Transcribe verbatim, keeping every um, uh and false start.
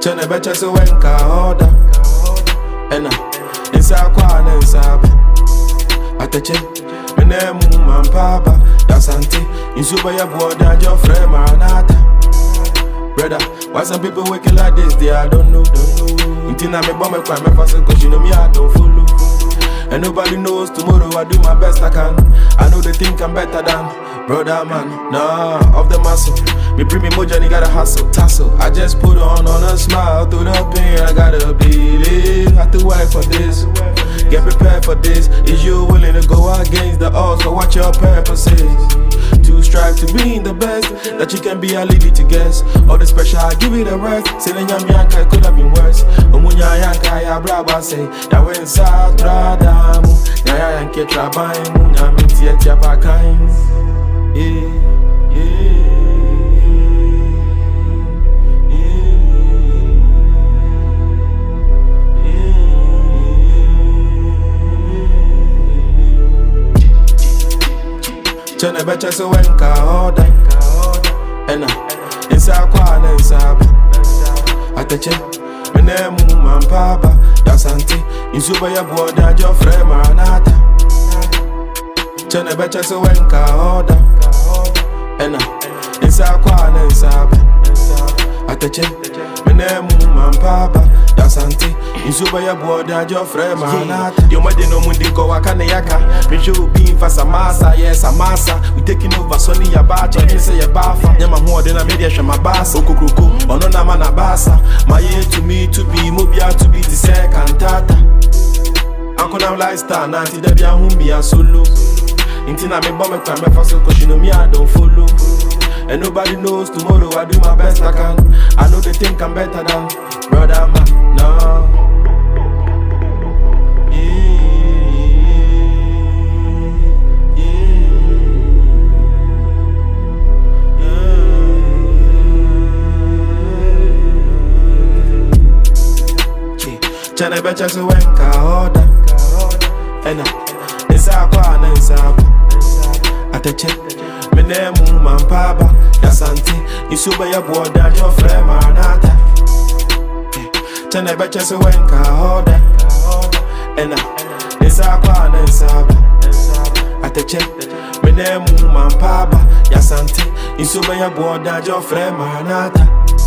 Chene beche so wenka order. Ena, insa kwa na insaba. Ateche, mene mu mampaba. Dasante, insuba ya boda jo frame anata. Brother, why some people waking like this? They I don't know. Until I me bomb me cry me fast cause you know me I don't follow. And nobody knows tomorrow I do my best I can. I know they think I'm better than brother man. Nah, off the muscle. Me bring me mojo and you gotta hustle, tussle. I just put on on a smile through the pain. I gotta believe. Have to work for this. Get prepared for this. Is you willing to go against the odds? So what your purpose is? To strive to be the best that you can be, I leave it to guess. All the special, I give it a rest. Saying yam yanka, it could have been worse. Omunya yanka, ya braba say. Ya wen sa tradamu. Ya ya yanke trabamu. Ya minti et ya pakain. Yeah, yeah. Chene beche so wenka order. Ena, insa kwa na insaba. Ateche, mene mu mampaba. Dasante, insuba ya boda jo frame anata. Chene beche so wenka order. Ena, insa kwa na insaba. Ateche, mene mu mampaba. Dasante, insuba ya boda jo frame anata. Yo made no mundi ko wakane yaka. Me show being for samasa, yes samasa. We taking over Sony ya bacha, you say ya bafa. Nyama huo de na media shama basa. Okukuku, ono na mana basa. My year to me to be, mobia to be the second tata. Uncle now lifestyle, nanti debi a humbi a solo. Inti na me bomb me kwa me faso, cause you know me I don't follow. And nobody knows tomorrow I do my best I can. I know they think I'm better than brother man, no. Chene beche so wenka order. Ena, insa kwa na insaba. Ateche, mene mu mampaba. Dasante, insuba ya boda jo frame anata. Chene beche so wenka order. Ena, insa kwa na insaba. Ateche, mene mu mampaba. Dasante, insuba ya boda jo frame anata.